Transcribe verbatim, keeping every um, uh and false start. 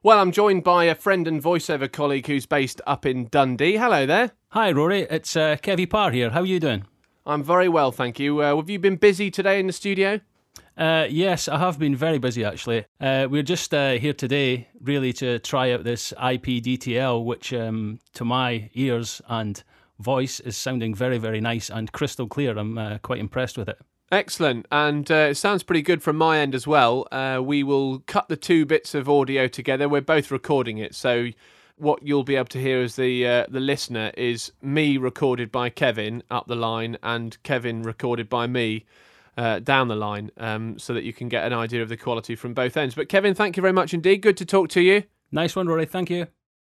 Well, I'm joined by a friend and voiceover colleague who's based up in Dundee. Hello there. Hi, Rory. It's uh, Kevy Parr here. How are you doing? I'm very well, thank you. Uh, have you been busy today in the studio? Uh, yes, I have been very busy, actually. Uh, we're just uh, here today, really, to try out this I P D T L, which, um, to my ears and voice, is sounding very, very nice and crystal clear. I'm uh, quite impressed with it. Excellent, and uh, it sounds pretty good from my end as well. Uh, we will cut the two bits of audio together. We're both recording it, so what you'll be able to hear as the uh, the listener is me recorded by Kevin up the line and Kevin recorded by me uh, down the line, um, so that you can get an idea of the quality from both ends. But Kevin, thank you very much indeed. Good to talk to you. Nice one, Rory. Thank you.